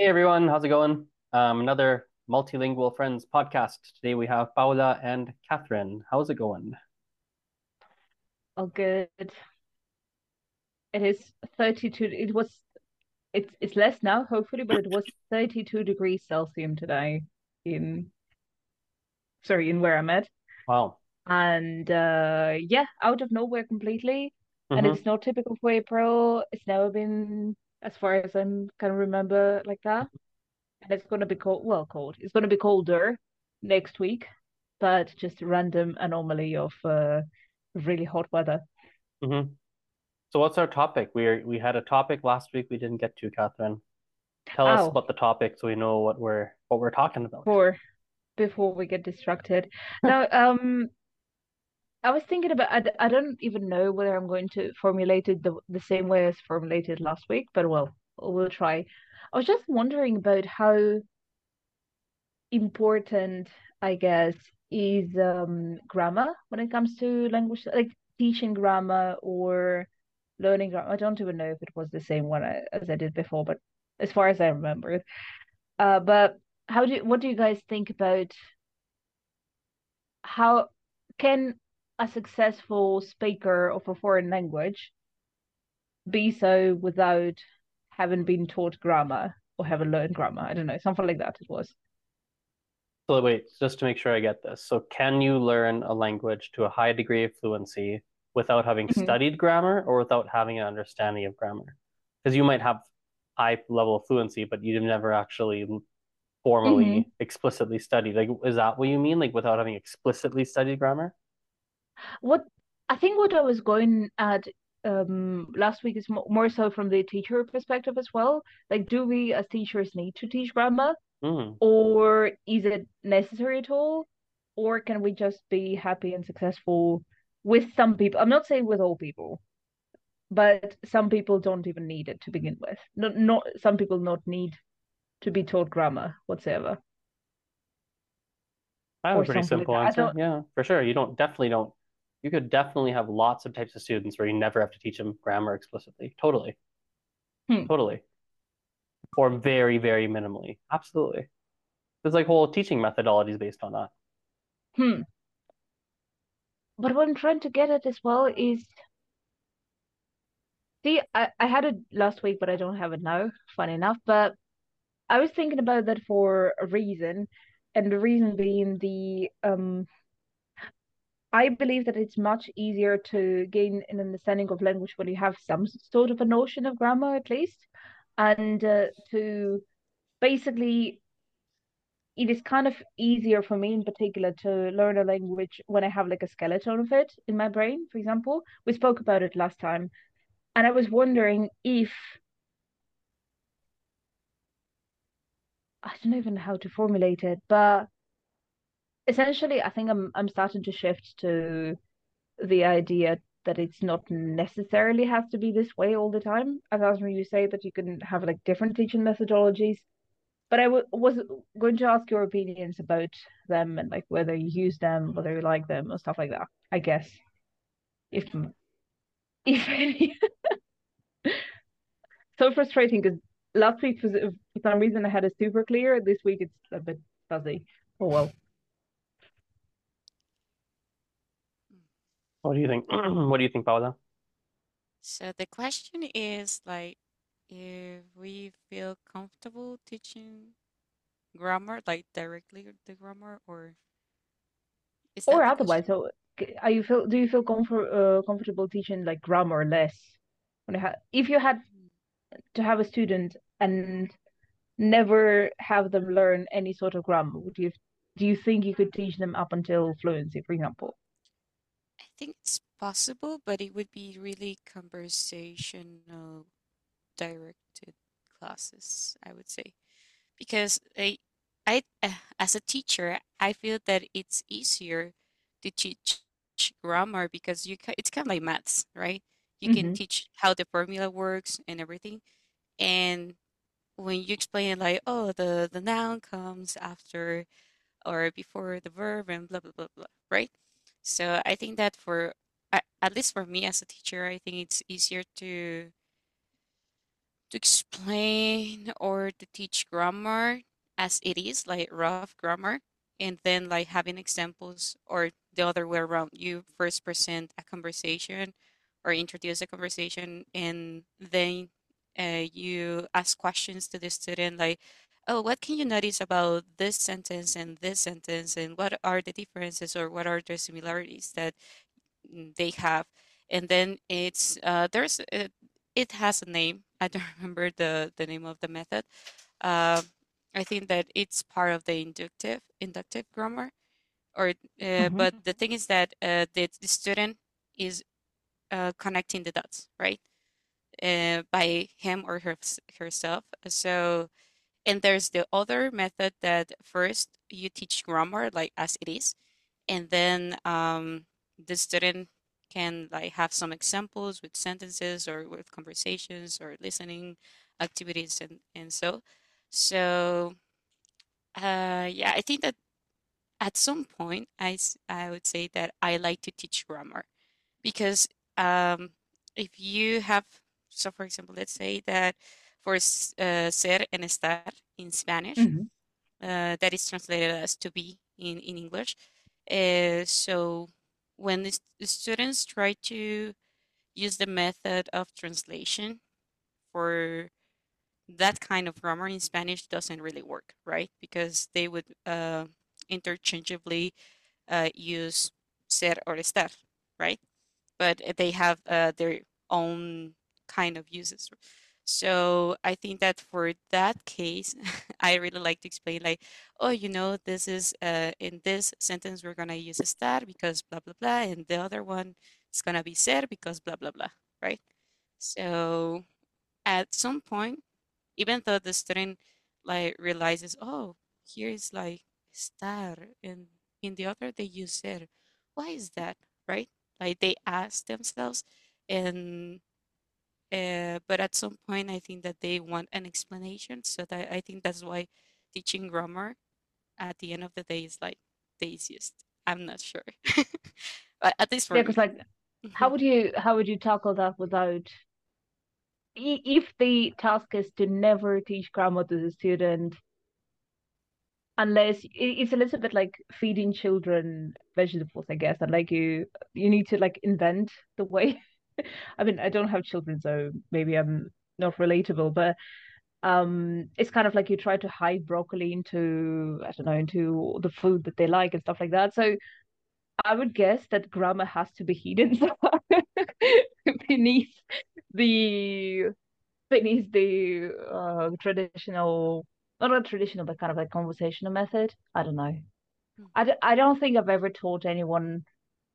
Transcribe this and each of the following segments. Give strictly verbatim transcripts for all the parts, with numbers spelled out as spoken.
Hey everyone, how's it going? Um, another Multilingual Friends podcast. Today we have Paula and Catherine. How's it going? Oh, good. It is thirty-two. It was, it's it's less now, hopefully, but it was thirty-two degrees Celsius today in, sorry, in where I'm at. Wow. And uh yeah, out of nowhere completely. And Mm-hmm. it's not typical for April. It's never been, as far as I'm can remember, like that. And it's gonna be cold, well, cold. It's gonna be colder next week, but just a random anomaly of uh really hot weather. Mm-hmm. So what's our topic? We are, we had a topic last week we didn't get to, Catherine. Tell us Oh, about the topic so we know what we're what we're talking about. for before we get distracted. Now, um, I was thinking about, I, d- I don't even know whether I'm going to formulate it the, the same way as formulated last week, but well, we'll try. I was just wondering about how important, I guess, is um, grammar when it comes to language, like teaching grammar or learning grammar. I don't even know if it was the same one I, as I did before, but as far as I remember. Uh, but how do you, what do you guys think about how can a successful speaker of a foreign language be so without having been taught grammar or having learned grammar? I don't know, something like that it was. So wait, just to make sure I get this. So can you learn a language to a high degree of fluency without having Hmm. studied grammar or without having an understanding of grammar? Because you might have high level of fluency, but you've never actually Hmm. formally explicitly studied. Like, is that what you mean? Like, without having explicitly studied grammar? What I think what I was going at um last week is mo more so from the teacher perspective as well. Like, do we as teachers need to teach grammar, Mm. or is it necessary at all? Or can we just be happy and successful with some people? I'm not saying with all people, but some people don't even need it to begin with. Not, not some people not need to be taught grammar whatsoever I have a or pretty something like simple that. I answer. don't. Yeah, for sure. You don't definitely don't. You could definitely have lots of types of students where you never have to teach them grammar explicitly. Totally, Hmm, totally, or very, very minimally. Absolutely. There's like whole teaching methodologies based on that. hmm. But what I'm trying to get at as well is, see, I, I had it last week, but I don't have it now, funny enough. But I was thinking about that for a reason, and the reason being the um I believe that it's much easier to gain an understanding of language when you have some sort of a notion of grammar, at least, and uh, to basically, it is kind of easier for me in particular to learn a language when I have like a skeleton of it in my brain, for example. We spoke about it last time, and I was wondering if I don't even know how to formulate it, but essentially, I think I'm I'm starting to shift to the idea that it's not necessarily has to be this way all the time. As I was when you say that you can have like different teaching methodologies, but I w was going to ask your opinions about them and like whether you use them, whether you like them, or stuff like that. I guess if if any. So frustrating because last week for, for some reason I had it super clear. This week it's a bit fuzzy. Oh well. What do you think? What do you think, Paula? So the question is like if we feel comfortable teaching grammar, like directly the grammar, or is Or that the question? otherwise, so are you feel do you feel comfort uh, comfortable teaching like grammar less? When you had, if you had Mhm. to have a student and never have them learn any sort of grammar, would you do you think you could teach them up until fluency, for example? I think it's possible, but it would be really conversational directed classes, I would say. Because I, I, uh, as a teacher, I feel that it's easier to teach grammar because you ca it's kind of like maths, right? You can Mm-hmm. teach how the formula works and everything. And when you explain it like, oh, the the noun comes after or before the verb and blah blah blah blah, right? So I think that for a- at least for me as a teacher, I think it's easier to to explain in order to teach grammar as it is, like rough grammar, and then like having examples, or the other way around, you first present a conversation or introduce a conversation, and then uh, you ask questions to the student like, oh, what can you notice about this sentence and this sentence, and what are the differences or what are the similarities that mm, they have? And then it's uh, there's a, it has a name. I don't remember the the name of the method. Uh, I think that it's part of the inductive inductive grammar. Or uh, Hmm. but the thing is that uh, the, the student is uh, connecting the dots, right? Uh, by him or her, herself. So, and there's the other method that first you teach grammar like as it is, and then um, the student can like have some examples with sentences or with conversations or listening activities, and and so so uh, yeah, I think that at some point I s- I would say that I like to teach grammar because um, if you have, so for example, let's say that for s- uh, ser and estar in Spanish, Hmm. uh, that is translated as to be in, in English. Uh, so when the, s- the students try to use the method of translation for that kind of grammar in Spanish doesn't really work, right? Because they would uh, interchangeably uh, use ser or estar, right? But they have uh, their own kind of uses. So I think that for that case, I really like to explain like, oh, you know, this is uh, in this sentence we're gonna use estar because blah blah blah, and the other one is gonna be ser because blah blah blah, right? So at some point, even though the student like realizes, oh, here is like estar, and in the other they use ser. Why is that, right? Like they ask themselves, and uh, but at some point, I think that they want an explanation. So that I think that's why teaching grammar at the end of the day is like the easiest. I'm not sure, but at least Yeah, for because me. like, how Mhm. would you how would you tackle that without i- if the task is to never teach grammar to the student unless i- it's a little bit like feeding children vegetables, I guess, and like you you need to like invent the way. I mean, I don't have children, so maybe I'm not relatable, but um it's kind of like you try to hide broccoli into, I don't know, into the food that they like and stuff like that. So I would guess that grammar has to be hidden beneath the beneath the uh, traditional, not a traditional, but kind of like conversational method. I don't know. Mm. I, d- I don't think I've ever taught anyone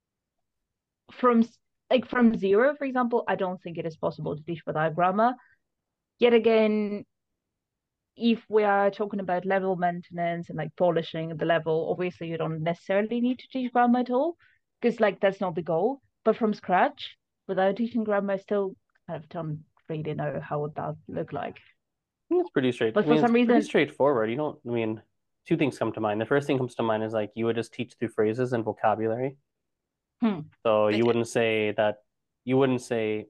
from s- like from zero, for example. I don't think it is possible to teach without grammar. Yet again, if we are talking about level maintenance and like polishing the level, obviously you don't necessarily need to teach grammar at all, because like that's not the goal. But from scratch, without teaching grammar, I still kind of don't really know how would that look like. I think it's pretty straight. But I for mean, it's some pretty reason, straightforward. You don't, I mean, two things come to mind. The first thing comes to mind is like you would just teach through phrases and vocabulary. hmm, So you Okay. wouldn't say that, you wouldn't say,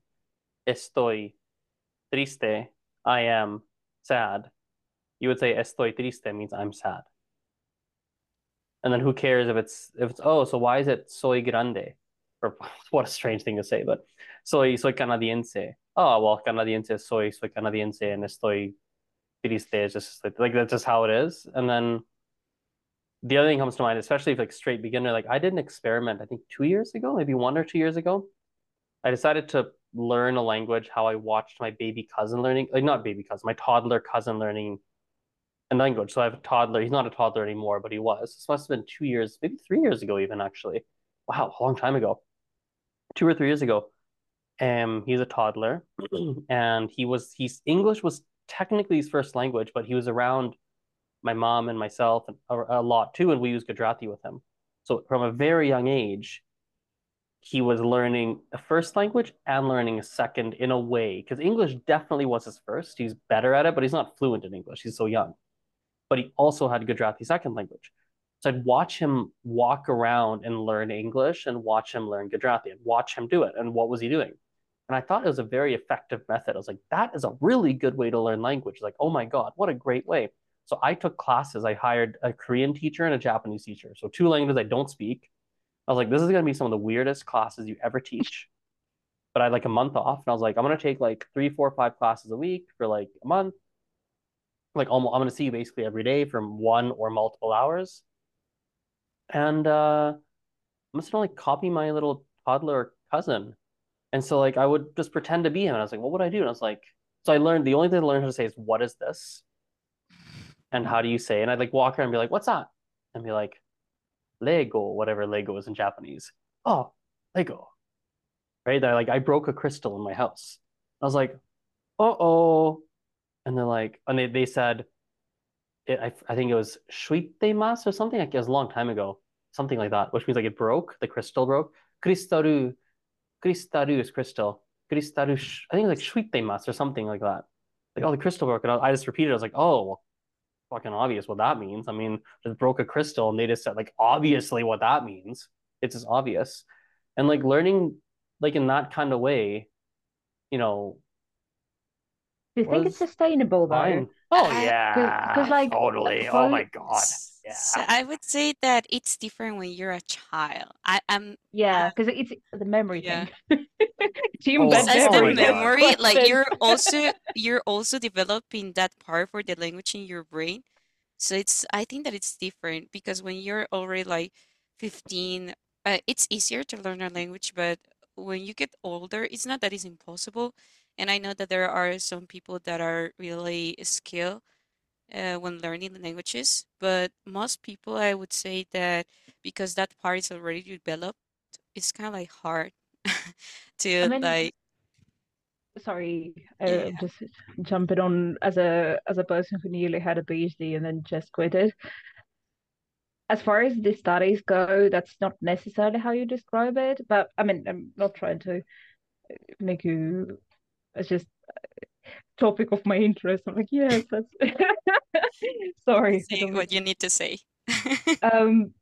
estoy triste, I am sad. You would say estoy triste means I'm sad. And then who cares if it's if it's oh, so why is it soy grande? Or what a strange thing to say, but soy soy canadiense. Oh well, canadiense soy soy canadiense and estoy triste is just like, like that's just how it is. And then the other thing comes to mind, especially if like straight beginner, like I did an experiment, I think two years ago, maybe one or two years ago. I decided to learn a language how I watched my baby cousin learning, like not baby cousin, my toddler cousin learning a language. So I have a toddler. He's not a toddler anymore, but he was. This must have been two years, maybe three years ago, even actually. Wow, a long time ago. Two or three years ago. Um, he's a toddler, and he was he's English was technically his first language, but he was around my mom and myself a, a lot too, and we used Gujarati with him. So from a very young age, he was learning a first language and learning a second in a way, because English definitely was his first. He's better at it, but he's not fluent in English. He's so young. But he also had Gujarati second language. So I'd watch him walk around and learn English and watch him learn Gujarati and watch him do it. And what was he doing? And I thought it was a very effective method. I was like, that is a really good way to learn language. Like, oh my God, what a great way. So I took classes. I hired a Korean teacher and a Japanese teacher. So two languages I don't speak. I was like, this is going to be some of the weirdest classes you ever teach. But I had like a month off, and I was like, I'm going to take like three, four, five classes a week for like a month. Like, almost, I'm going to see you basically every day from one or multiple hours. And uh, I'm just going to like copy my little toddler cousin. And so like I would just pretend to be him. And I was like, what would I do? And I was like, so I learned the only thing I learned how to say is what is this? And how do you say? And I'd like walk around and be like, what's that? And be like, Lego, whatever Lego is in Japanese. Oh, Lego. Right? They're like, I broke a crystal in my house. I was like, uh-oh. And they're like, and they, they said, it, I, I think it was Shuiteimasu or something. Like it was a long time ago. Something like that, which means like it broke, the crystal broke. Kristaru, Kristaru is crystal. Kristaru, I think it was like Shuiteimasu or something like that. Like, oh, the crystal broke. And I, I just repeated, I was like, oh, fucking obvious what that means. I mean, just broke a crystal and they just said like obviously what that means. It's just obvious. And like learning like in that kind of way, you know, Do you think it's was sustainable though? fine. Oh I Because yeah, like totally. Oh for my God. so Yeah. I would say that it's different when you're a child. I am yeah, I, because it's the memory yeah. thing. Do you embed Total. Besides Oh the my memory? Next God. memory, like question. you're also you're also developing that part for the language in your brain. So it's I think that it's different because when you're already like fifteen, uh, it's easier to learn a language, but when you get older, it's not that it's impossible. And I know that there are some people that are really skilled uh, when learning the languages, but most people, I would say that because that part is already developed, it's kind of like hard I to mean, like, sorry, uh, yeah. I'm just jumping on as a as a person who nearly had a PhD and then just quit it. As far as the studies go, that's not necessarily how you describe it. But I mean, I'm not trying to make you. It's just topic of my interest. I'm like, yes, that's. Sorry, I Say don't mean. what you need to say. Um.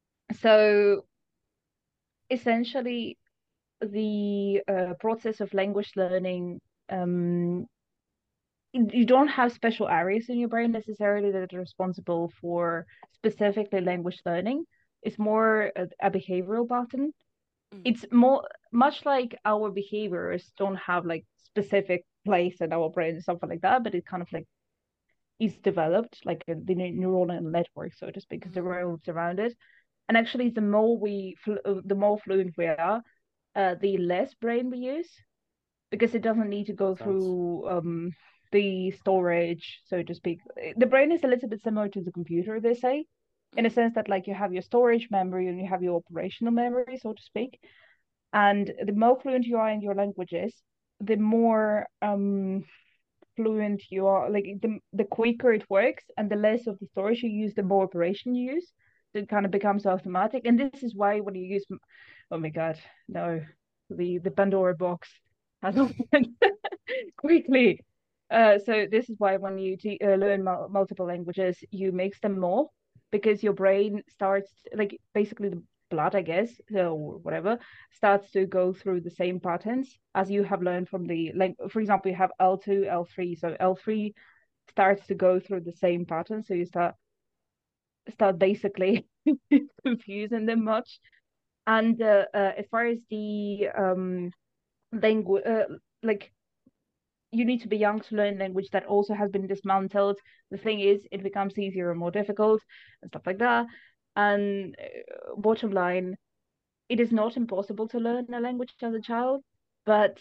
So essentially, the uh, process of language learning, um, you don't have special areas in your brain necessarily that are responsible for specifically language learning. It's more a, a behavioral pattern. Mm, It's more much like our behaviors don't have like specific place in our brain and something like that, but it kind of like is developed like a, the neuronal network, so to speak, because the mhm, neurons around it. And actually, the more we, the more fluent we are, uh, the less brain we use because it doesn't need to go Makes sense. through um the storage, so to speak. The brain is a little bit similar to the computer, they say, in a mhm, sense that like you have your storage memory and you have your operational memory, so to speak. And the more fluent you are in your languages, the more um fluent you are, like the the quicker it works, and the less of the storage you use, the more operation you use. So it kind of becomes automatic. And this is why when you use, oh my God, no, the the Pandora box has opened quickly. Uh, so this is why when you te- uh, learn mul multiple languages, you mix them more because your brain starts like basically the blood, I guess, or whatever, starts to go through the same patterns as you have learned from the like. For example, you have L two, L three. So L three starts to go through the same pattern. So you start start basically confusing them much. And uh, uh, as far as the um language, uh, like you need to be young to learn language that also has been dismantled. The thing is, it becomes easier and more difficult and stuff like that. And uh, bottom line, it is not impossible to learn a language as a child, but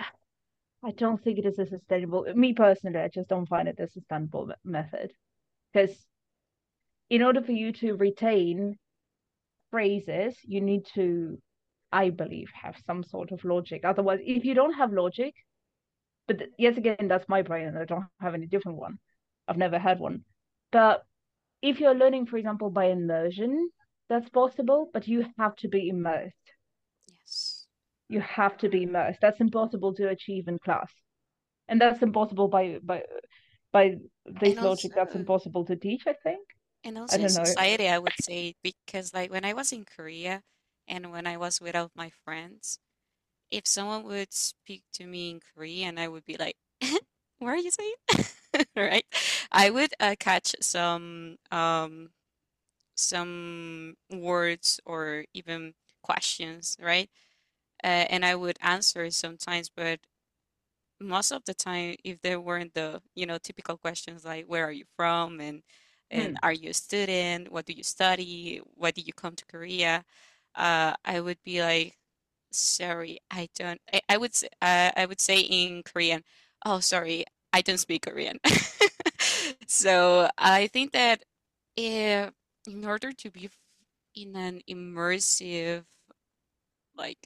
I don't think it is a sustainable. Me personally, I just don't find it a sustainable method because in order for you to retain phrases, you need to, I believe, have some sort of logic. Otherwise, if you don't have logic, but yet again, that's my brain, and I don't have any different one. I've never had one. But if you're learning, for example, by immersion, that's possible, but you have to be immersed. yes. You have to be immersed. That's impossible to achieve in class. And that's impossible by by by And this logic. also, That's impossible to teach, I think. and I also in don't know. society, I would say, because like when I was in Korea and when I was without my friends, if someone would speak to me in Korean, I would be like, what are you saying? Right? I would uh, catch some um some words or even questions, right? Uh, and I would answer sometimes, but most of the time, if there weren't the, you know, typical questions like where are you from and and Hmm. are you a student? What do you study? Why did you come to Korea? Uh, I would be like, sorry, I don't. I, I would say, uh, I would say in Korean, oh, sorry, I don't speak Korean. So I think that if, in order to be f- in an immersive like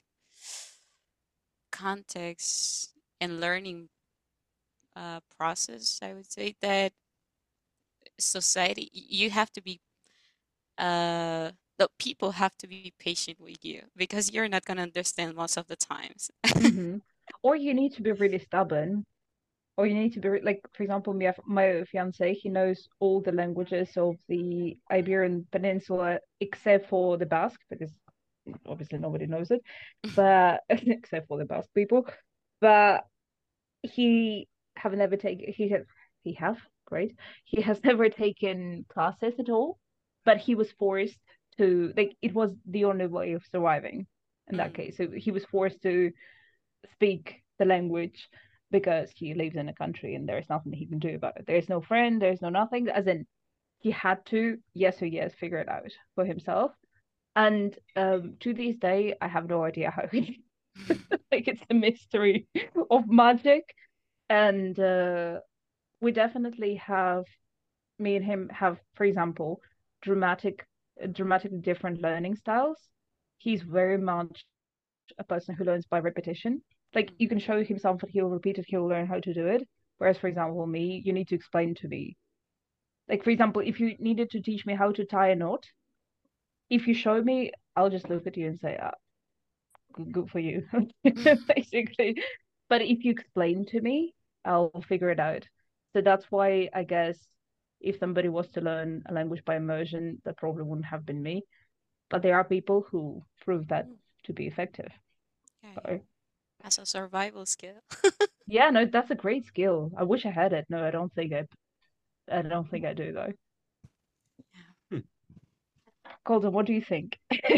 context and learning uh, process, I would say that society, y- you have to be, uh, the people have to be patient with you because you're not gonna understand most of the times. Hmm. Or you need to be really stubborn, or you need to be re- like, for example, my my fiance, he knows all the languages of the Iberian Peninsula except for the Basque, because obviously nobody knows it, but except for the Basque people. But he have never taken he have he have great he has never taken classes at all, but he was forced to, like, it was the only way of surviving in that Mm, case. So he was forced to speak the language because he lives in a country and there's nothing he can do about it. There's no friend, there's no nothing, as in he had to, yes or yes, figure it out for himself. And um to this day I have no idea how he like, it's a mystery of magic. And uh we definitely have, me and him have, for example, dramatic dramatically different learning styles. He's very much a person who learns by repetition. Like, mm, you can show him something, he'll repeat it, he'll learn how to do it. Whereas, for example, me, you need to explain to me. Like, for example, if you needed to teach me how to tie a knot, if you show me, I'll just look at you and say, ah, good, good for you, basically. But if you explain to me, I'll figure it out. So that's why I guess if somebody was to learn a language by immersion, that probably wouldn't have been me. But there are people who prove that mm. to be effective. Okay. So As a survival skill. yeah, no, that's a great skill. I wish I had it. No, I don't think I I don't think I do though. Yeah. Hmm. Colton, what do you think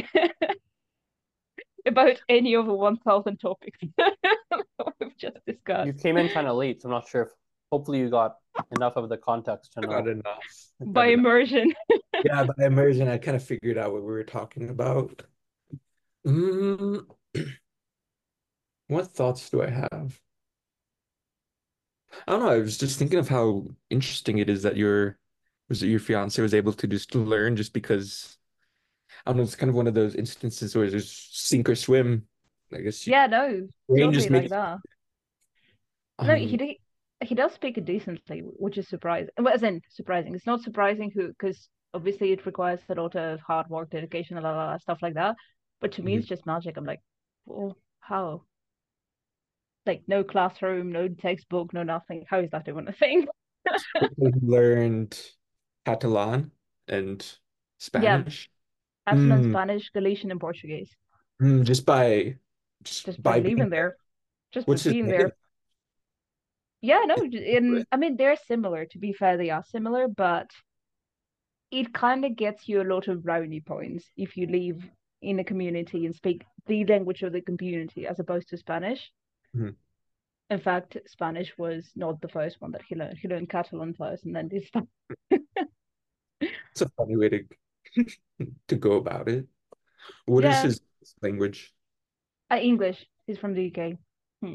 about any of the one thousand topics we've just You discussed? came in kind of late, so I'm not sure if hopefully you got enough of the context to I got know. enough. I By got enough. immersion. Yeah, by immersion, I kind of figured out what we were talking about. Mm, what thoughts do I have? I don't know. I was just thinking of how interesting it is that your was it your fiance was able to just learn just because I don't know. It's kind of one of those instances where there's sink or swim. I guess your Yeah, no, brain totally just made like it. that. No, he Um, do- he does speak it decently, which is surprising. Well, as in surprising. It's not surprising who, because obviously it requires a lot of hard work, dedication, a lot of stuff like that. But to me, mhm. it's just magic. I'm like, well, how? Like, no classroom, no textbook, no nothing. How is that even a thing? So he learned Catalan and Yeah, Spanish. Catalan, Mm, Spanish, Galician, and Portuguese. mm, just by just Just by by being living there. there, just by What's his being name? there. Yeah, no, in I mean they're similar. To be fair, they are similar, but it kind of gets you a lot of brownie points if you live in a community and speak the language of the community as opposed to Spanish. Mhm. In fact, Spanish was not the first one that he learned. He learned Catalan first and then this stuff. It's a funny way to to go about it. What is Yeah, his language? uh, English. He's from the U K. Hmm.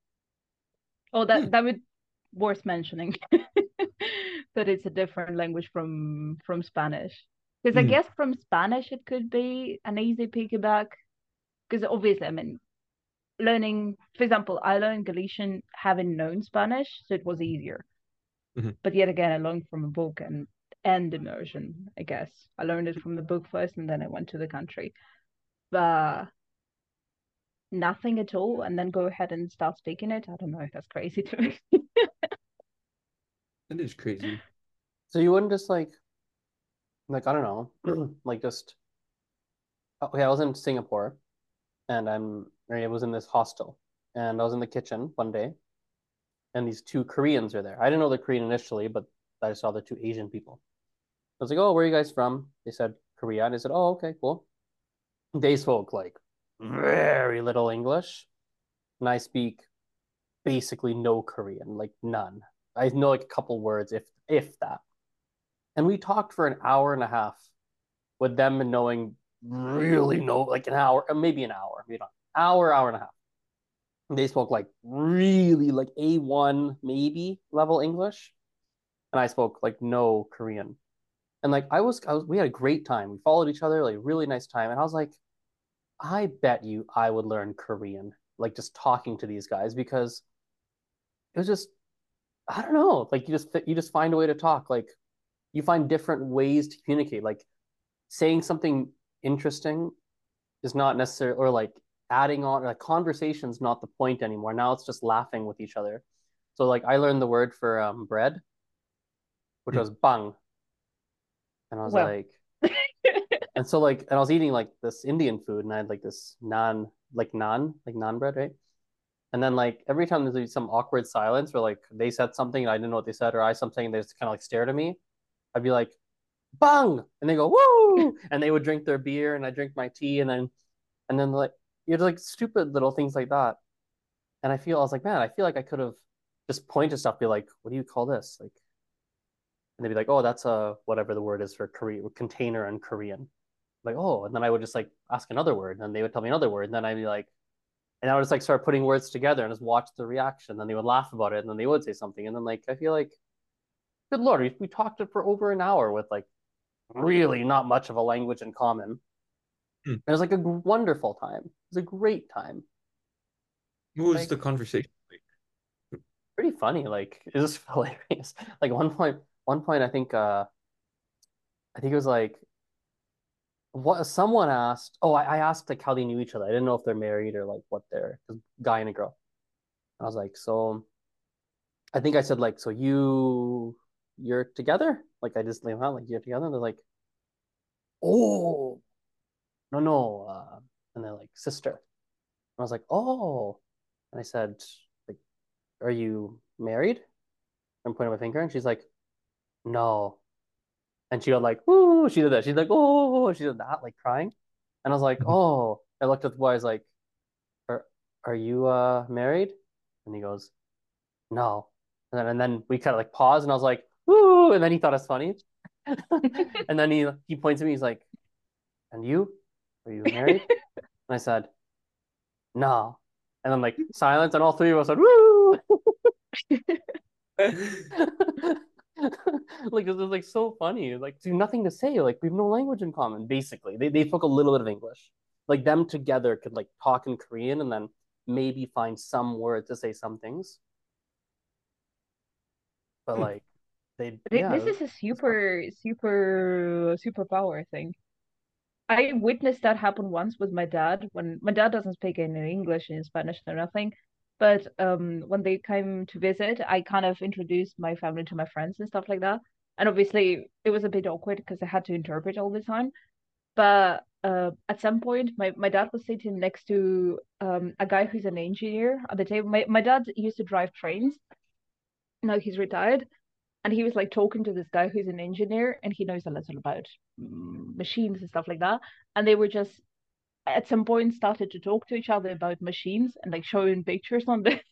Oh, Hmm. that that would worth mentioning that it's a different language from from Spanish. Because I Hmm. guess from Spanish it could be an easy piggyback. Because obviously, I mean, learning, for example, I learned Galician having known Spanish, so it was easier. Mhm. But yet again, I learned from a book and and immersion, I guess. I learned it from the book first and then I went to the country. But nothing at all, and then go ahead and start speaking it. I don't know. That's crazy to me. That is crazy. So you wouldn't just like like I don't know, like just okay, I was in Singapore and I'm I was in this hostel, and I was in the kitchen one day, and these two Koreans are there. I didn't know the Korean initially, but I saw the two Asian people. I was like, "Oh, where are you guys from?" They said Korea, and I said, "Oh, okay, cool." They spoke like very little English, and I speak basically no Korean, like none. I know like a couple words, if if that. And we talked for an hour and a half with them knowing really no, like an hour, maybe an hour, maybe not hour, hour and a half. They spoke like really like A one maybe level English, and I spoke like no Korean. And like I was, I was, we had a great time. We followed each other, like really nice time. And I was like, I bet you I would learn Korean, like just talking to these guys because it was just, I don't know, like you just you just find a way to talk. Like you find different ways to communicate. Like saying something interesting is not necessarily, or like adding on, like conversation's not the point anymore. Now it's just laughing with each other. So like I learned the word for um, bread, which Hmm. was bang, and I was Well. like, and so like, and I was eating like this Indian food, and I had like this naan, like naan, like naan bread, right? And then like every time there's some awkward silence, where like they said something and I didn't know what they said, or I something and they just kind of like stared at me, I'd be like, bang, and they go, woo, and they would drink their beer, and I drink my tea, and then and then like you're like stupid little things like that. And I feel I was like, man, I feel like I could have just pointed stuff, be like, what do you call this? Like, and they'd be like, oh, that's a whatever the word is for Korean container in Korean. Like, oh, and then I would just like ask another word, and they would tell me another word, and then I'd be like, and I would just like start putting words together and just watch the reaction. Then they would laugh about it, and then they would say something, and then like I feel like, good lord, we, we talked for over an hour with like really not much of a language in common. Hmm. It was like a wonderful time. It was a great time. What was Like the conversation like? pretty funny. Like it was hilarious. Like one point, one point, I think, uh, I think it was like what someone asked. Oh, I, I asked like how they knew each other. I didn't know if they're married or like what they're guy and a girl. I was like, so I think I said like, so you you're together? Like I just laid them out like you're together. And they're like, oh no no, uh, and they're like sister. And I was like, oh, and I said like, are you married? I'm pointing my finger, and she's like, no. And she got like, ooh, she did that. She's like, oh, she did that, like crying. And I was like, Mhm. oh. I looked at the boy, I was like, are are you uh married? And he goes, no. And then and then we kind of like paused, and I was like, ooh, and then he thought it's funny. And then he he points at me, he's like, and you? Are you married? And I said, no. And then like silence, and all three of us said, woo. Like this is like so funny. Like, do nothing to say. Like, we have no language in common, basically. They they spoke a little bit of English. Like them together could like talk in Korean and then maybe find some word to say some things. But Hmm. like they Th- yeah, This it was, is a it was fun. super, super, superpower thing. I witnessed that happen once with my dad when my dad doesn't speak any English and Spanish or nothing. But um, when they came to visit, I kind of introduced my family to my friends and stuff like that. And obviously, it was a bit awkward because I had to interpret all the time. But uh, at some point, my, my dad was sitting next to um, a guy who's an engineer at the table. My, my dad used to drive trains. Now he's retired. And he was like talking to this guy who's an engineer and he knows a little about mm, machines and stuff like that. And they were just at some point started to talk to each other about machines and like showing pictures on the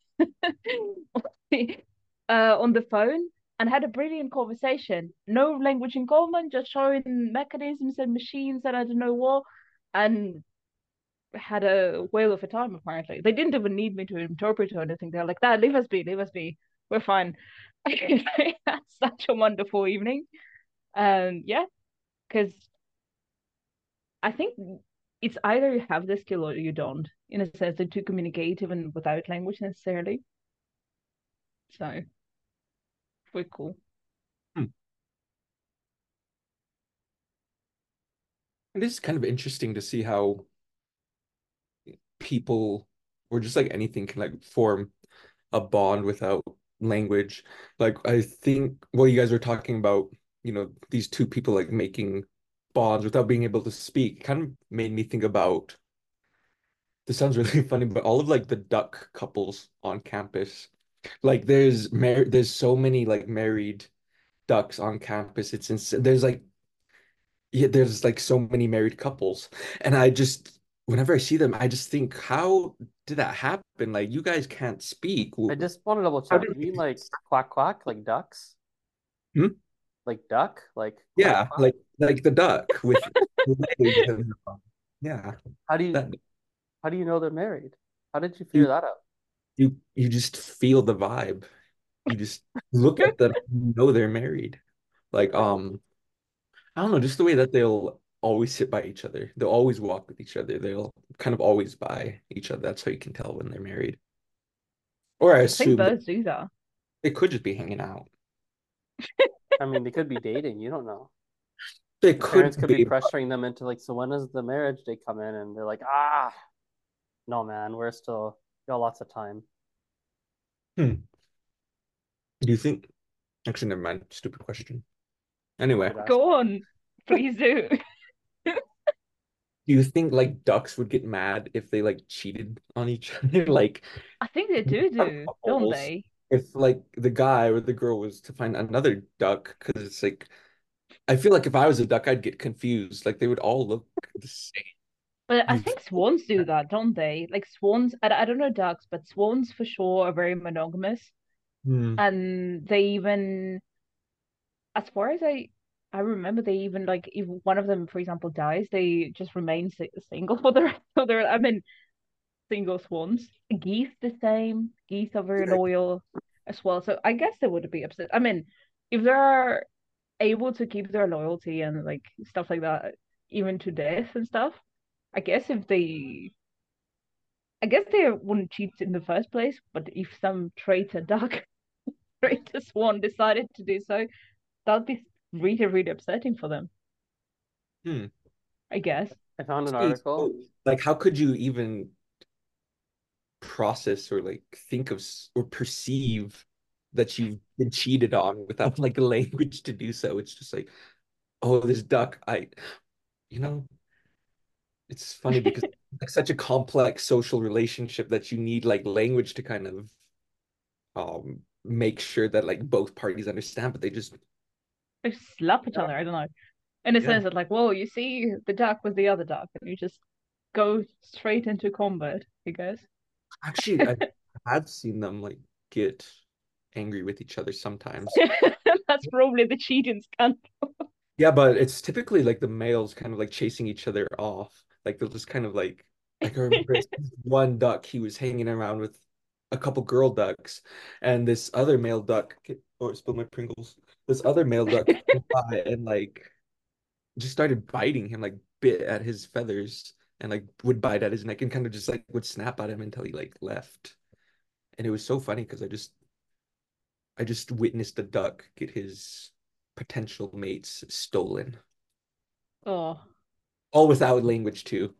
uh, on the phone and had a brilliant conversation. No language in common, just showing mechanisms and machines and I don't know what, and had a whale of a time apparently. They didn't even need me to interpret or anything. They're like, "That leave us be, leave us be. We're fine." I had such a wonderful evening. Um, yeah, because I think it's either you have the skill or you don't, in a sense, to communicate even without language necessarily. So, pretty cool. Hmm. And this is kind of interesting to see how people, or just like anything, can like form a bond without language. Like I think while you guys were talking about, you know, these two people like making bonds without being able to speak, kind of made me think about this sounds really funny, but all of like the duck couples on campus, like there's mar there's so many like married ducks on campus. It's insane. There's like yeah, there's like so many married couples. And I just whenever I see them, I just think, how did that happen? Like you guys can't speak. I just want to double How check. did You mean like quack quack, like ducks? Hmm? Like duck? Like quack Yeah, quack? like like the duck with the legs and yeah. How do you That how do you know they're married? How did you figure you that out? you you just feel the vibe. You just look at them, you know they're married. Like um I don't know, just the way that they'll always sit by each other. They'll always walk with each other. They'll kind of always by each other. That's how you can tell when they're married. Or I I think assume that birds do that. they could just be hanging out. I mean, they could be dating. You don't know. They The parents could could be be. pressuring them into like, so when does the marriage day come in? And they're like, ah, no, man, we're still got lots of time. Hmm. Do you think? Actually, never mind. Stupid question. Anyway, Good ask. Go on, please do. do you think like ducks would get mad if they like cheated on each other? Like I think they do do, don't couples, they? if like the guy or the girl was to find another duck, because it's like I feel like if I was a duck, I'd get confused. Like they would all look the same. But I You, think swans do that, don't they? Like swans, I, I don't know ducks, but swans for sure are very monogamous. hmm. And they even, as far as I I remember, they even like if one of them, for example, dies, they just remain si single for the rest of their. I mean, single swans. Geese the same. Geese are very loyal as well. So I guess they would be upset. I mean, if they're able to keep their loyalty and like stuff like that, even to death and stuff, I guess if they, I guess they wouldn't cheat in the first place. But if some traitor duck, traitor swan decided to do so, that'd be really, really upsetting for them, Hmm. I guess. I found an Jeez. article. Like how could you even process or like think of s- or perceive that you've been cheated on without like a language to do so? It's just like, oh, this duck, I, you know, it's funny because it's like such a complex social relationship that you need like language to kind of um make sure that like both parties understand, but they just They slap each yeah, other. I don't know. In a yeah. sense that like, whoa, you see the duck with the other duck, and you just go straight into combat, I guess. Actually, I have seen them like get angry with each other sometimes. That's probably the cheating scandal. Yeah, but it's typically like the males kind of like chasing each other off. Like they'll just kind of like like I remember this one duck, he was hanging around with a couple girl ducks, and this other male duck, oh, I spilled my Pringles. This other male duck came by and like just started biting him, like bit at his feathers and like would bite at his neck and kind of just like would snap at him until he like left. And it was so funny because I just I just witnessed a duck get his potential mates stolen. Oh, All without language too.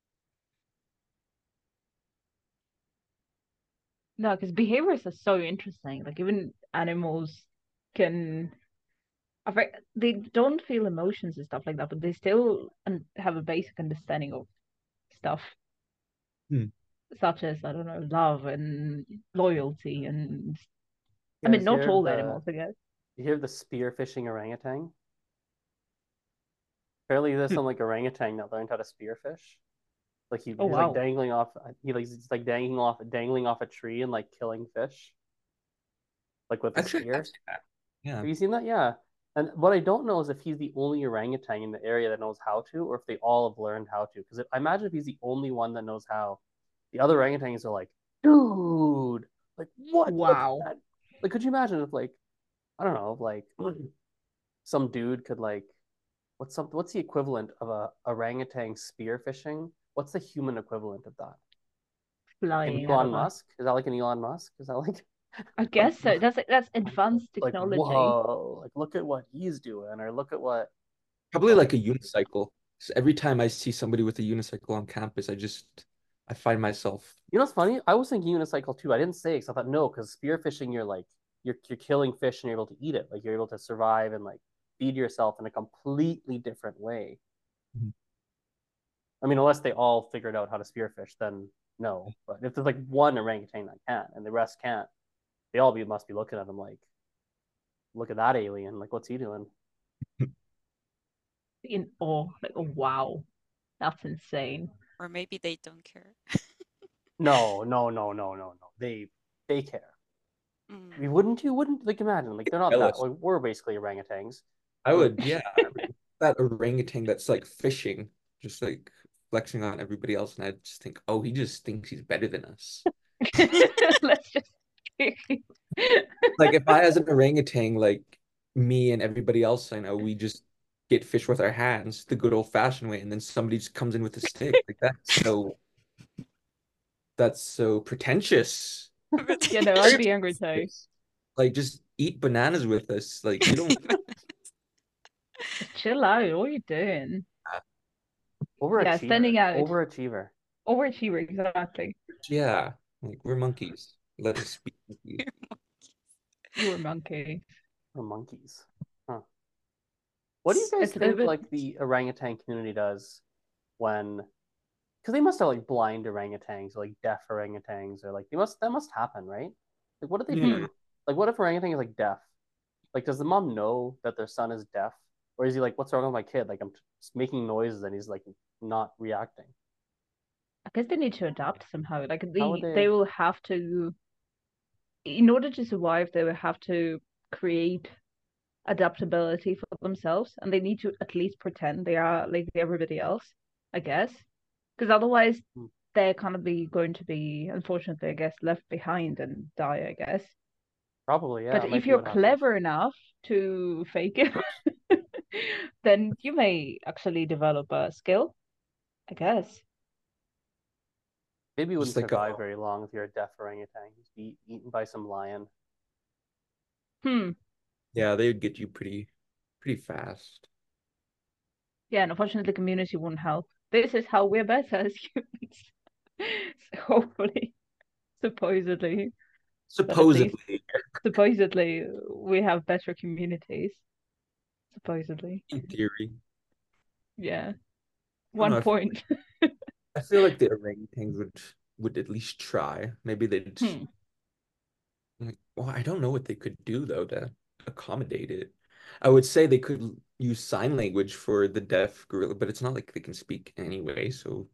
no, because behaviors are so interesting. Like even animals can, I think they don't feel emotions and stuff like that, but they still un have a basic understanding of stuff, Hmm. such as, I don't know, love and loyalty and I You mean, guys not hear of all the animals, I guess. you hear of the spearfishing orangutan? Apparently, there's Hmm. some like orangutan that learned how to spearfish. Like he, Oh he's like wow. dangling off. He like he's like dangling off, dangling off a tree and like killing fish, like with a Actually, I've spear. seen that. Yeah. Have you seen that? Yeah. And what I don't know is if he's the only orangutan in the area that knows how to, or if they all have learned how to. Because I imagine if he's the only one that knows how, the other orangutans are like, dude, like what? Look at Wow. that. Like, could you imagine if like I don't know, like some dude could like what's some what's the equivalent of a orangutan spearfishing? What's the human equivalent of that? Like an Flying, I Elon don't know. Musk? Is that like an Elon Musk? Is that like I like guess so. That's that's advanced like technology. whoa, like look at what he's doing, or look at what Probably like like a unicycle. So every time I see somebody with a unicycle on campus, I just I find myself you know what's funny? I was thinking unicycle too. I didn't say it because I thought no, because spearfishing you're like you're you're killing fish and you're able to eat it. Like you're able to survive and like feed yourself in a completely different way. I mean, unless they all figured out how to spearfish, then no. But if there's like one orangutan that can and the rest can't, they all be must be looking at him like, look at that alien. Like, what's he doing? In awe, like, oh wow, that's insane. Or maybe they don't care. No, no, no, no, no, no. They they care. Mm. I mean, wouldn't you? Wouldn't like imagine? Like they're not that. Jealous. Like, we're basically orangutans. I would, yeah. I mean, that orangutan that's like fishing, just like flexing on everybody else, and I just think, oh, he just thinks he's better than us. Let's just Like if I as an orangutan, like me and everybody else I know, we just get fish with our hands the good old fashioned way, and then somebody just comes in with a stick. Like that's so that's so pretentious. you know, I'd be angry too. Like just eat bananas with us. Like you don't Just chill out. What are you doing? Overachiever. Yeah, standing out. Overachiever. Overachiever, exactly. yeah. Like we're monkeys. Let us be monkeys. You were monkey. We're monkeys. Huh. What do you guys It's a little think bit- like the orangutan community does when because they must have like blind orangutans or like deaf orangutans or like they must that must happen, right? Like what do they Yeah. do? Like what if orangutan is like deaf? Like does the mom know that their son is deaf? Or is he like, what's wrong with my kid? Like I'm just making noises and he's like not reacting. I guess they need to adapt somehow. Like How they, would they- they will have to, in order to survive, they will have to create adaptability for themselves, and they need to at least pretend they are like everybody else, I guess. Because otherwise, Hmm. they're kind of be going to be, unfortunately, I guess, left behind and die, I guess. Probably, yeah. But it might if be you're what happens. clever enough to fake it, then you may actually develop a skill, I guess. Maybe you wouldn't Just like a- survive very long if you're a deaf orangutan. You'd be eaten by some lion. Hmm. Yeah, they would get you pretty pretty fast. Yeah, and unfortunately, the community won't help. This is how we're better as humans. So hopefully, supposedly, Supposedly, supposedly, we have better communities. Supposedly, in theory. yeah. don't One know if- point. I feel like the orangutans would would at least try. Maybe they'd Hmm. like, well, I don't know what they could do though to accommodate it. I would say they could use sign language for the deaf gorilla, but it's not like they can speak anyway, so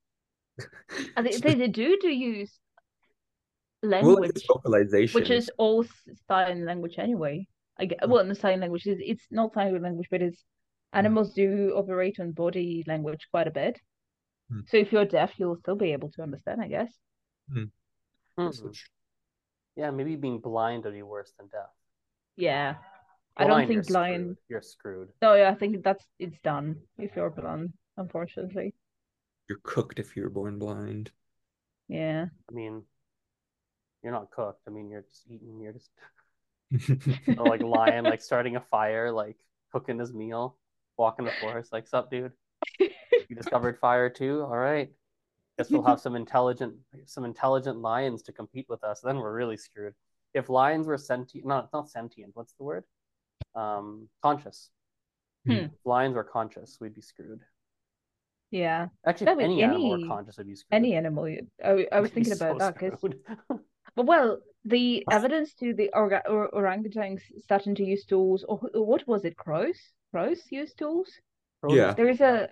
And they, they, they do do use well, like, language, it's vocalization. which is all s- sign language anyway. I get well, in the sign language, it's, it's not sign language, but it's animals do operate on body language quite a bit. Hmm. So if you're deaf, you'll still be able to understand, I guess. Hmm. So tr- Yeah, maybe being blind would be worse than deaf. Yeah, I don't Blind, think you're blind. screwed. You're screwed. No, yeah, I think that's it's done if you're blind, unfortunately. you're cooked if you're born blind. Yeah. I mean, you're not cooked. I mean, you're just eating. You're just or like lion, like starting a fire, like cooking his meal, walking the forest, like, sup, dude? You discovered fire too? All right. Guess we'll have some intelligent, some intelligent lions to compete with us. Then we're really screwed. If lions were sentient, not not sentient. What's the word? Um, conscious. Hmm. If lions were conscious, we'd be screwed. Yeah. Actually, No, if but any, animal were any- conscious, would be screwed. Any animal. you- I, I was We'd be thinking about so that because, screwed. but well, the evidence to the ora or orangutans starting to use tools, or wh- what was it? Crows? Crows use tools? Yeah. There is a.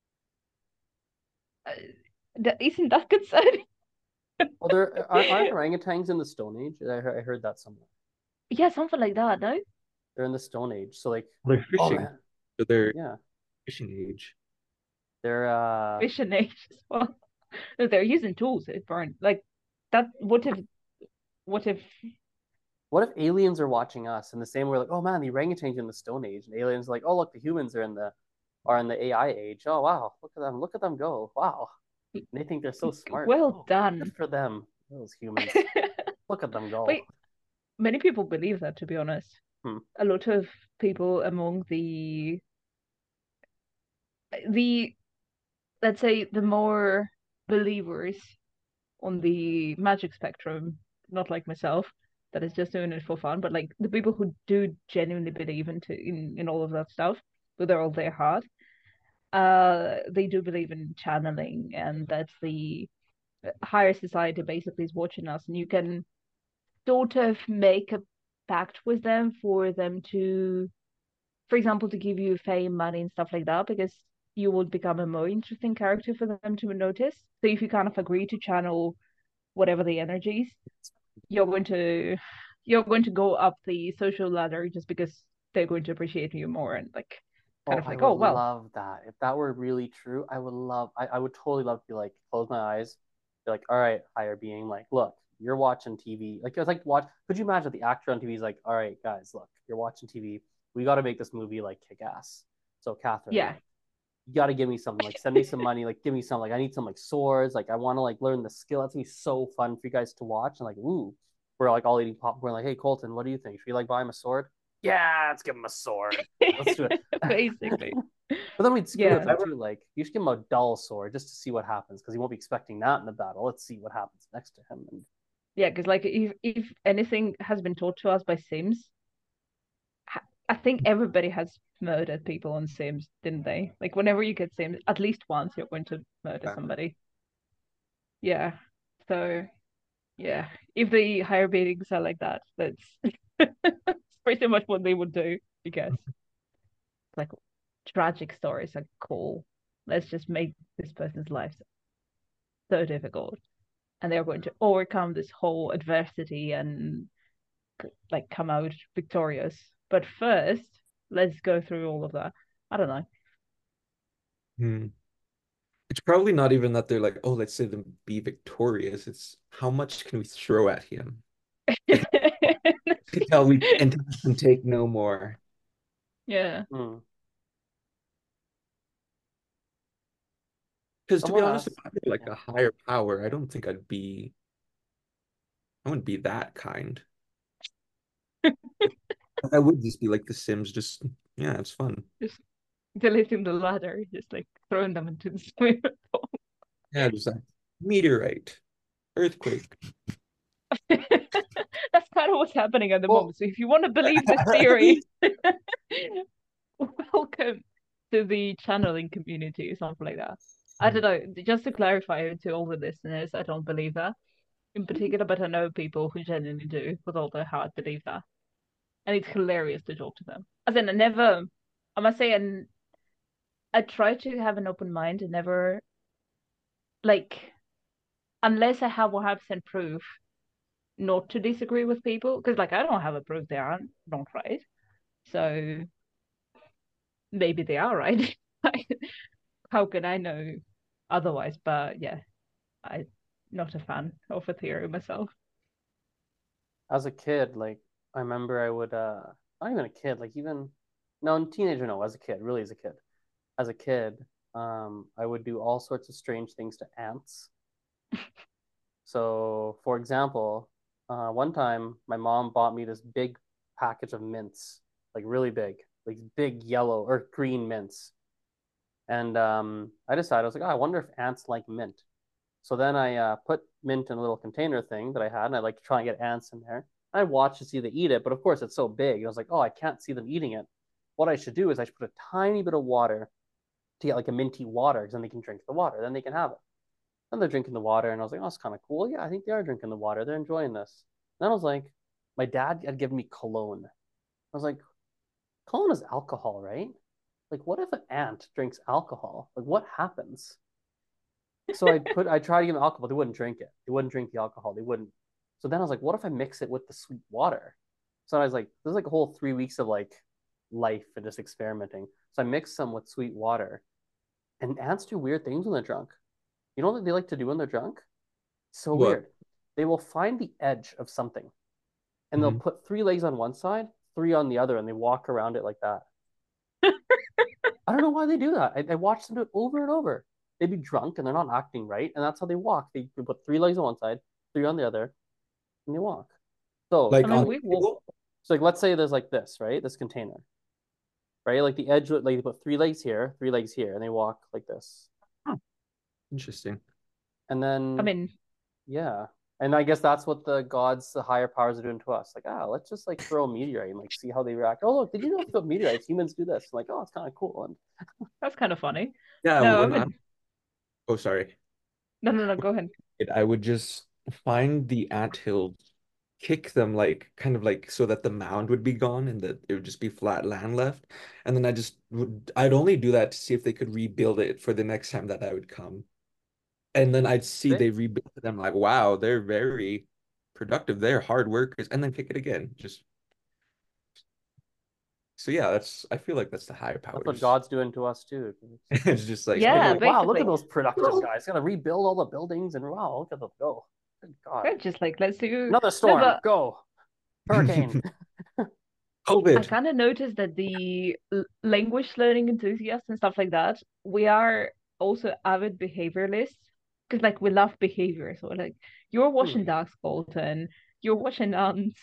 Uh, that, isn't that concerning? Well, there aren't, aren't orangutans in the Stone Age. I heard, I heard that somewhere. Yeah, something like that, no? They're in the Stone Age, so like, They're oh fishing. man, So they're yeah, fishing age. they're uh, Fishing age as well. No, they're using tools. It burned like that. What if? What if? what if aliens are watching us in the same way? Like, oh man, the orangutans are in the Stone Age, and aliens are like, oh look, the humans are in the are in the A I age. Oh wow, look at them, look at them go. Wow, and they think they're so smart. Well Oh, done. good for them, those humans. Look at them go. Wait, many people believe that, to be honest. Hmm. A lot of people among the the let's say the more believers on the magic spectrum, not like myself, that is just doing it for fun, but like the people who do genuinely believe into in, in all of that stuff with all their heart, uh, they do believe in channeling, and that's the higher society basically is watching us, and you can sort of make a pact with them for them to, for example, to give you fame, money, and stuff like that, because you will become a more interesting character for them to notice. So if you kind of agree to channel whatever the energies, you're going to you're going to go up the social ladder just because they're going to appreciate you more and like kind Oh, of I like, would oh well, love that. If that were really true, I would love, I, I would totally love to be like, close my eyes, be like, all right, higher being, like, look, you're watching T V. Like, it was like, watch, could you imagine the actor on T V is like, all right, guys, look, you're watching T V. We got to make this movie like kick ass. So, Catherine, yeah. like, you got to give me something, like, send me some money, like, give me some, like, I need some, like, swords. Like, I want to, like, learn the skill. That's gonna be so fun for you guys to watch. And, like, ooh, we're like all eating popcorn, like, hey, Colton, what do you think? Should we, like, buy him a sword? Yeah, let's give him a sword. Let's do it. Basically. But then we'd screw Yeah. with him too. Like, you should give him a dull sword just to see what happens because he won't be expecting that in the battle. Let's see what happens next to him. And Yeah, because like if if anything has been taught to us by Sims, I think everybody has murdered people on Sims, didn't they? Like whenever you get Sims, at least once you're going to murder somebody. Yeah. So yeah, if the higher beings are like that, that's pretty much what they would do, because like tragic stories are cool. Let's just make this person's life so difficult, and they're going to overcome this whole adversity and like come out victorious. But first, let's go through all of that. I don't know. Hmm. It's probably not even that they're like, oh, let's say them be victorious. It's how much can we throw at him until we until we can take no more. Yeah. hmm. Because to be Someone honest, if asked, I had like yeah. a higher power, I don't think I'd be. I wouldn't be that kind. I would just be like The Sims. Just yeah, it's fun. Just deleting the ladder, just like throwing them into the swimming pool. Yeah, just like meteorite, earthquake. That's kind of what's happening at the Well, moment. So if you want to believe this theory, welcome to the channeling community or something like that. I don't know. Just to clarify to all the listeners, I don't believe that in particular, but I know people who genuinely do with all their heart believe that. And it's hilarious to talk to them. As in, I never, I must say, and I try to have an open mind and never, like, unless I have one hundred percent proof not to disagree with people, because, like, I don't have a proof they aren't not right. So maybe they are right. How can I know otherwise? But yeah, I'm not a fan of a theory myself. as a kid, like, I remember I would, uh, not even a kid, like, even, no, teenager, no, as a kid, really as a kid. As a kid, um, I would do all sorts of strange things to ants. So, for example, uh, one time my mom bought me this big package of mints, like really big, like big yellow or green mints. And um, I decided, I was like, oh, I wonder if ants like mint. So then I uh, put mint in a little container thing that I had, and I like to try and get ants in there. I watched to see they eat it, but of course it's so big. I was like, oh, I can't see them eating it. What I should do is I should put a tiny bit of water to get like a minty water, because then they can drink the water, then they can have it. And they're drinking the water, and I was like, oh, it's kind of cool. Yeah, I think they are drinking the water. They're enjoying this. And then I was like, my dad had given me cologne. I was like, cologne is alcohol, right? Like, what if an ant drinks alcohol? Like, what happens? So I put, I tried to give them alcohol. They wouldn't drink it. They wouldn't drink the alcohol. They wouldn't. So then I was like, what if I mix it with the sweet water? So I was like, this is like a whole three weeks of like life and just experimenting. So I mixed some with sweet water, and ants do weird things when they're drunk. You know what they like to do when they're drunk? So What? weird. They will find the edge of something and they'll Mhm. put three legs on one side, three on the other, and they walk around it like that. I don't know why they do that. I, I watch them do it over and over. They'd be drunk and they're not acting right, and that's how they walk. They, they put three legs on one side, three on the other, and they walk. So, I Like mean, on so, we the walk. table? so like, let's say there's like this, right? This container, right? Like the edge, like they put three legs here, three legs here, and they walk like this. Huh. Interesting. And I then, mean, yeah, And I guess that's what the gods, the higher powers, are doing to us. Like, ah, let's just like throw a meteorite and like see how they react. Oh, look, did you know with meteorites, humans do this? I'm like, oh, it's kind of cool. And That's kind of funny. Yeah, No, I when I would. oh sorry. No, no, no. Go ahead. It, I would just find the anthill, kick them like kind of like so that the mound would be gone and that it would just be flat land left. And then I just would I'd only do that to see if they could rebuild it for the next time that I would come. And then I'd see Great. they rebuild it. I'm like, wow, they're very productive. They're hard workers. And then kick it again. Just so yeah, that's I feel like that's the higher that's what powers. God's doing to us too. It's just like, Yeah, Like, wow, look at basically. those productive guys. Gotta rebuild all the buildings and wow, look at them go. Good God. They're just like, let's do. Another No, storm. but Go. Hurricane. I COVID. kind of noticed that the l- language learning enthusiasts and stuff like that, we are also avid behavioralists because like we love behavior. So like you're watching Hmm. Dark Colton, you're watching Ants.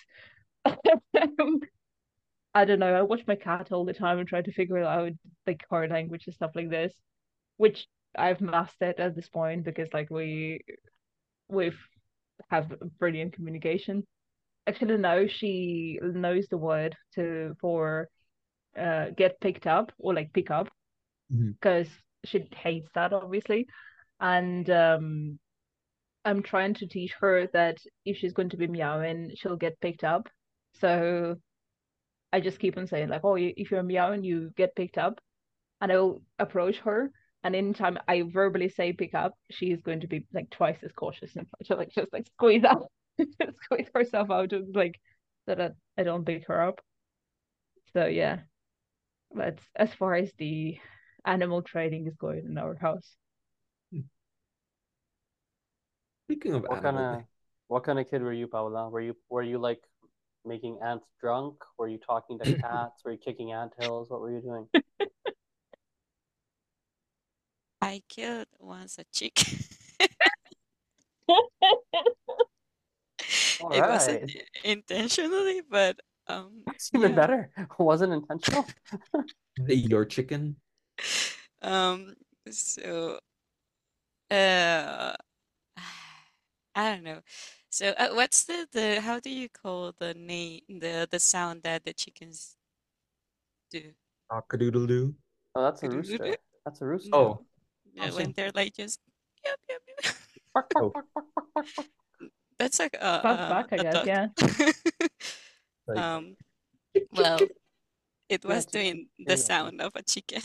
I don't know. I watch my cat all the time and try to figure out like hard language and stuff like this, which I've mastered at this point because like we we've have brilliant communication. Actually, no, she knows the word to for uh get picked up or like pick up Mhm. because she hates that obviously. And um I'm trying to teach her that if she's going to be meowing, she'll get picked up. So I just keep on saying like, oh, if you're meowing, you get picked up, and I'll approach her. And anytime I verbally say pick up, she is going to be like twice as cautious and she'll like just like squeeze out, squeeze herself out of like so that I don't pick her up. So yeah, that's as far as the animal trading is going in our house. Speaking of What kind animal, of what kind of kid were you, Paula? Were you were you like making ants drunk? Were you talking to cats? Were you kicking anthills? What were you doing? I killed once a chick. All It wasn't right. i- intentionally, but um, That's even yeah. better. Wasn't intentional. your chicken. Um, so uh, I don't know. So uh, what's the the how do you call the name the the sound that the chickens do? Cock-a-doodle-doo. Oh, that's a Cock-a-doodle-doo? rooster. That's a rooster. No, Oh, yeah, oh, when same. they're like just yep, yep, yep. Bark, bark, Oh, bark, bark, bark, bark, bark. That's like a Clap a, back, I a guess. duck. Yeah. like Um, chick, chick, well, chick. it Yeah, was chicken. doing the Yeah, yeah. sound of a chicken,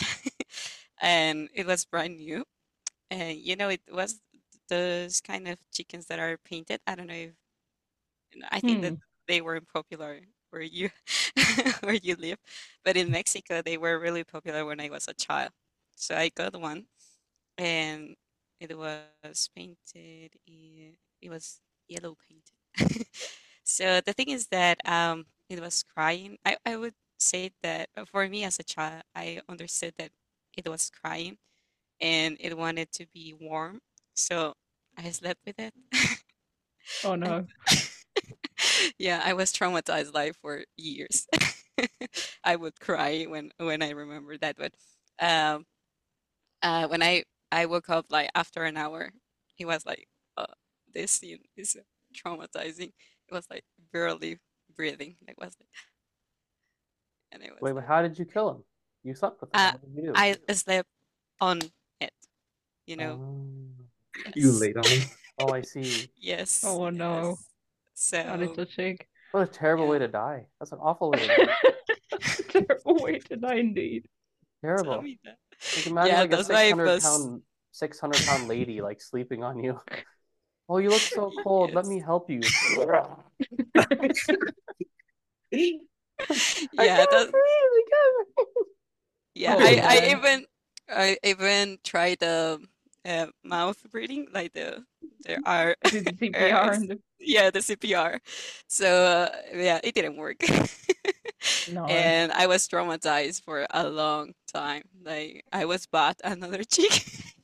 and it was brand new. And you know, it was those kind of chickens that are painted. I don't know if I think that Hmm. they weren't popular where you where you live, but in Mexico they were really popular when I was a child. So I got one, and it was painted. In, it was yellow painted. So the thing is that um, it was crying. I I would say that uh, for me as a child, I understood that it was crying and it wanted to be warm. So I slept with it. Oh And no. yeah, I was traumatized like for years. I would cry when when I remember that. But um, uh, when I I woke up like after an hour, it was like, uh, this scene is traumatizing. It was like barely breathing. Like was like, and it was Wait, but like, how did you kill him? You slept with him. uh, What did you do? I slept on it. You know, Um, You yes, laid on him. oh, I see. yes, Oh no. yes. A So little chick. What a terrible way yeah, to die. That's an awful way to die. That's a terrible way to die indeed. tell Terrible. me that. Like imagine Yeah, like a that's why six it hundred was. pound six hundred pound lady like sleeping on you. Oh, you look so cold. Let Yes. me help you. I Yeah, can't that breathe. I can't yeah, Oh I my I god. even I even tried the uh, mouth breathing, like the there are Did the C P R uh, and the yeah, the C P R. So uh, yeah, it didn't work. no. And I was traumatized for a long time. Like I was bought another chick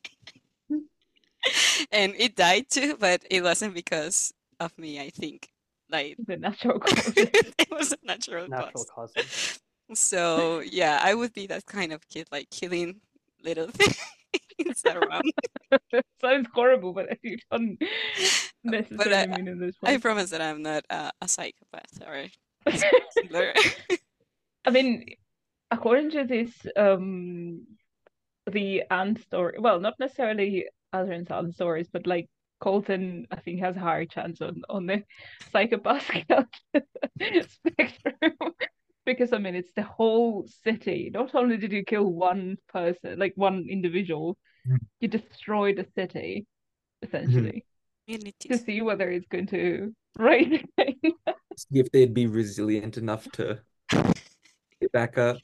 and it died too, but it wasn't because of me, I think. Like The natural causes. it was a natural natural cause. causes. So yeah, I would be that kind of kid, like killing little things around. Sounds horrible, but you've done necessarily I, mean in this I one. promise that I'm not uh, a psychopath or killer. I mean, according to this, um, the ant story, well, not necessarily Azrin's ant stories, but like Colton, I think has a higher chance on on the psychopath spectrum. Because I mean, it's the whole city. Not only did you kill one person, like one individual, you destroyed the city, essentially, to Communities. see whether it's going to rain again. See if they'd be resilient enough to get back up.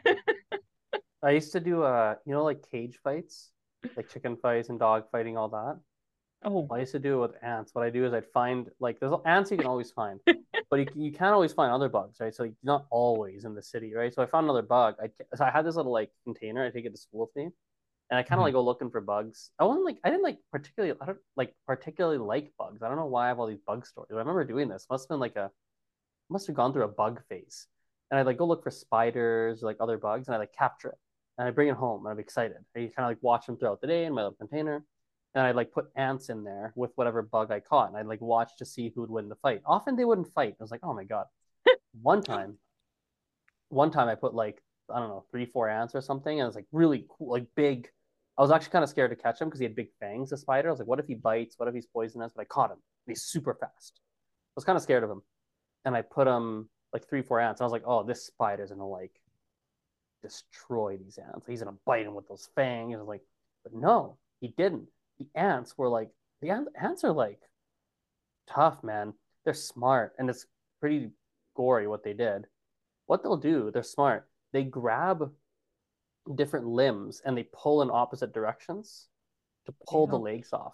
I used to do uh, you know, like cage fights, like chicken fights and dog fighting, all that. Oh, I used to do it with ants. What I do is I'd find like there's ants you can always find, but you, you can't always find other bugs, right? So you're not always in the city, right? So I found another bug. I so I had this little like container. I take it to school with me, and I kind of Mhm. like go looking for bugs. I wasn't like I didn't like particularly I don't like particularly like bugs. I don't know why I have all these bug stories. I remember doing this. Must have been like a must have gone through a bug phase. And I'd like go look for spiders, like other bugs, and I like capture it. And I bring it home and I'm excited. I kind of like watch them throughout the day in my little container. And I'd like put ants in there with whatever bug I caught. And I'd like watch to see who would win the fight. Often they wouldn't fight. I was like, oh my God. One time, one time I put like, I don't know, three, four ants or something. And it was like really cool, like big. I was actually kind of scared to catch him because he had big fangs, the spider. I was like, what if he bites? What if he's poisonous? But I caught him. And he's super fast. I was kind of scared of him. And I put him like three, four ants. And I was like, oh, this spider's gonna like destroy these ants. He's gonna bite him with those fangs. And I was like, but no, he didn't. The ants were like, the ants are like tough, man. They're smart, and it's pretty gory what they did. What they'll do, they're smart. They grab different limbs and they pull in opposite directions to pull the Yeah. legs off.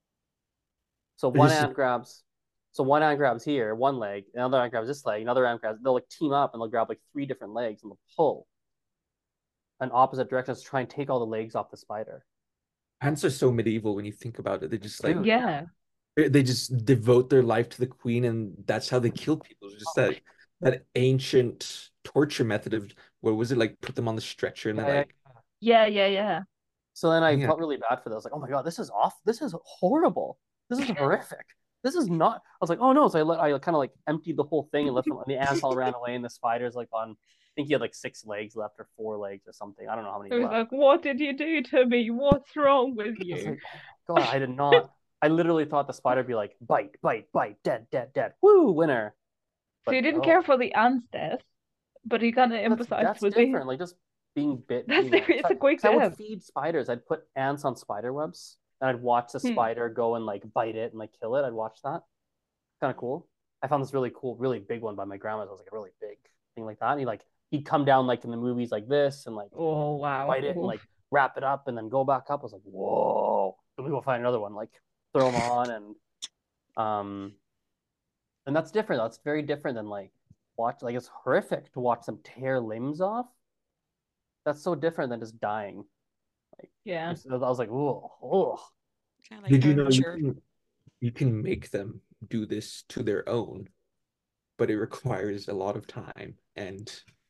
So They're one just- ant grabs, so one ant grabs here, one leg, another ant grabs this leg, another ant grabs. They'll like team up and they'll grab like three different legs and they'll pull in opposite directions to try and take all the legs off the spider. Ants are so medieval when you think about it. They just like Dude, yeah. they just devote their life to the queen, and that's how they kill people. It's just that that ancient torture method of what was it like? Put them on the stretcher and then Yeah, yeah, like Yeah, yeah, yeah. So then I Yeah. felt really bad for this. Like, oh my God, this is off. This is horrible. This is horrific. This is not. I was like, oh no. So I let I kind of like emptied the whole thing and left them. And the ants all ran away, and the spiders like on. I think he had like six legs left or four legs or something. I don't know how many It was left. like, what did you do to me? What's wrong with I was you? like, oh my God, I did not. I literally thought the spider would be like, bite, bite, bite, dead, dead, dead. Woo, winner. So you But didn't no. care for the ants' death, but you kind of That's, emphasized that's with the different. Like just being bit. That's You know. different. It's So- a quick so I would death. feed spiders. I'd put ants on spider webs, and I'd watch the Hmm. spider go and like bite it and like kill it. I'd watch that. Kind of cool. I found this really cool, really big one by my grandma's. It was like a really big thing like that. And he like he'd come down like in the movies like this and like Oh wow. bite it and like wrap it up and then go back up. I was like, whoa. Then we go find another one, like throw them on and um and that's different. That's very different than like watch like it's horrific to watch them tear limbs off. That's so different than just dying. Yeah. I was like, oh, oh. Kind of like Did you know you torture. can, you can make them do this to their own, but it requires a lot of time. And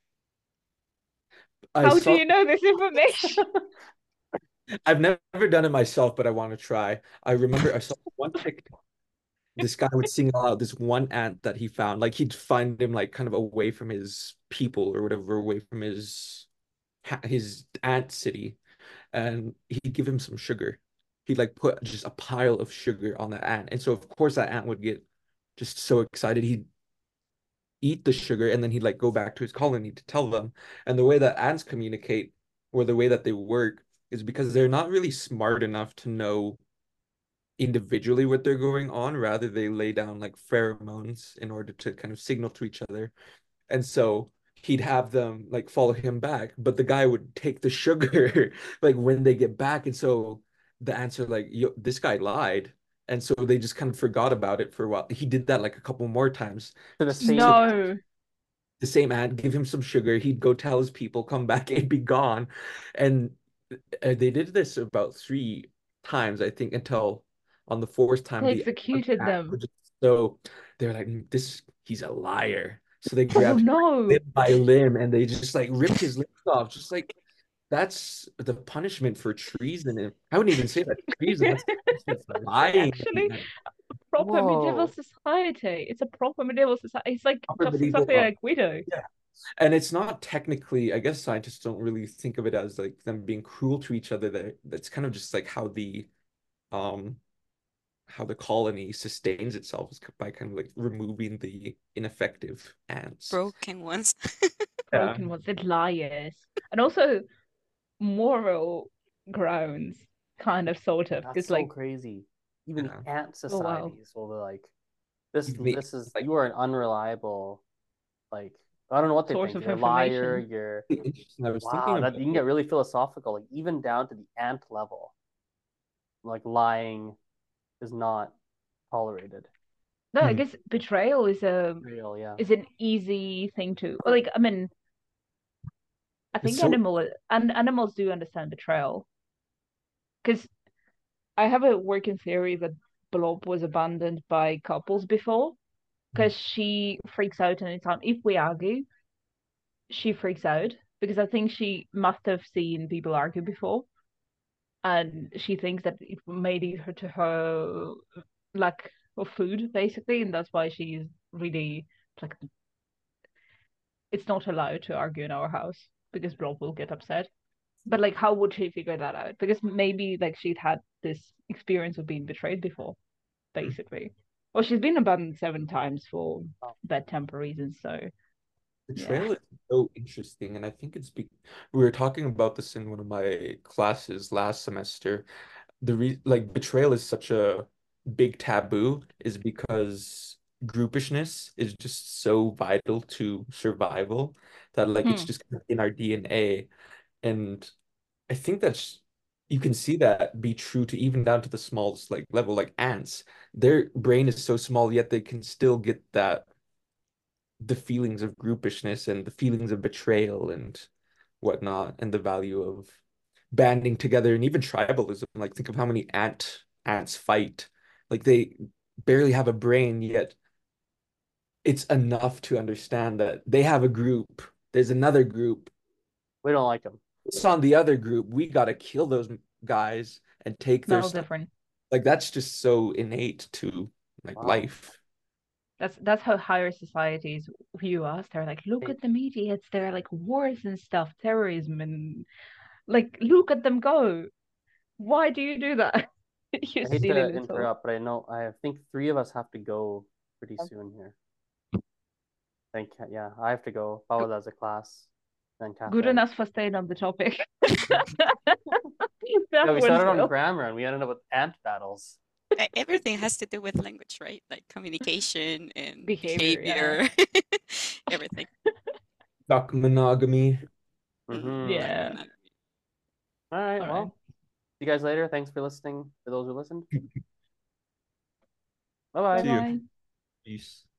I How saw, do you know this information? I've never done it myself, but I want to try. I remember I saw one TikTok. This guy would single out this one ant that he found. Like he'd find him like kind of away from his people or whatever, away from his his ant city, and he'd give him some sugar. He'd like put just a pile of sugar on the ant, and so of course that ant would get just so excited. He'd eat the sugar, and then he'd like go back to his colony to tell them. And the way that ants communicate, or the way that they work, is because they're not really smart enough to know individually what they're going on. Rather, they lay down like pheromones in order to kind of signal to each other. And so he'd have them like follow him back, but the guy would take the sugar like when they get back. And so the answer like, yo, this guy lied. And so they just kind of forgot about it for a while. He did that like a couple more times. To the same No. The same ant, give him some sugar. He'd go tell his people, come back and be gone. And uh, they did this about three times, I think, until on the fourth time They the executed ant them. would just- so they're like, "Mm, this he's a liar." So they Oh grabbed him no. limb by limb and they just like ripped his limbs off. Just like that's the punishment for treason. And I wouldn't even say that treason. That's the punishment for lying. Actually, proper medieval Whoa. society. It's a proper medieval society. It's like Proper just medieval exactly art. like we do. Yeah. And it's not technically, I guess scientists don't really think of it as like them being cruel to each other. That that's kind of just like how the um how the colony sustains itself is by kind of like removing the ineffective ants. Broken ones. Yeah. Broken ones, the liars, and also moral grounds, kind of, sort of, That's because so like, crazy. Even Yeah. the ant oh wow, societies will be like, this Even the- this is like you are an unreliable, like I don't know what they source think. of You're a liar, information. you're interesting. I was thinking wow, that about you can get really philosophical, like even down to the ant level. Like lying is not tolerated. No, I Hmm. guess betrayal is a Real, yeah. is an easy thing to like. I mean, I It's think so animal and animals do understand betrayal because I have a working theory that Blob was abandoned by couples before because she freaks out anytime if we argue. She freaks out because I think she must have seen people argue before, and she thinks that it may lead her to her lack of food, basically, and that's why she's really like it's not allowed to argue in our house because Rob will get upset. But like, how would she figure that out? Because maybe like she'd had this experience of being betrayed before, basically. Well, she's been abandoned seven times for Oh. bad temper reasons, so yeah. betrayal is so interesting, and I think it's be we were talking about this in one of my classes last semester. The re like betrayal is such a big taboo is because groupishness is just so vital to survival that like it's Hmm. just in our D N A. And I think that's you can see that be true to even down to the smallest like level, like ants. Their brain is so small, yet they can still get that the feelings of groupishness and the feelings of betrayal and whatnot, and the value of banding together and even tribalism. Like think of how many ant ants fight. Like they barely have a brain, yet it's enough to understand that they have a group. There's another group. We don't like them. It's on the other group. We gotta kill those guys and take Not their all stuff. different. Like that's just so innate to like Wow. life. That's that's how higher societies view us. They're like, look at the idiots. They're like wars and stuff, terrorism, and like, look at them go. Why do you do that? You I hate silly to little. interrupt, but I know I think three of us have to go pretty Oh. soon here. Thank yeah, I have to go. Paula has a class, then Good Catherine. enough for staying on the topic. Yeah, That we went started on well. grammar and we ended up with ant battles. E- Everything has to do with language, right? Like communication and Behavior, yeah. behavior, everything. Duck monogamy. Mm-hmm. Yeah. Like, All right, All well, right. see you guys later. Thanks for listening. For those who listened. Bye Bye bye. See you. bye. Peace.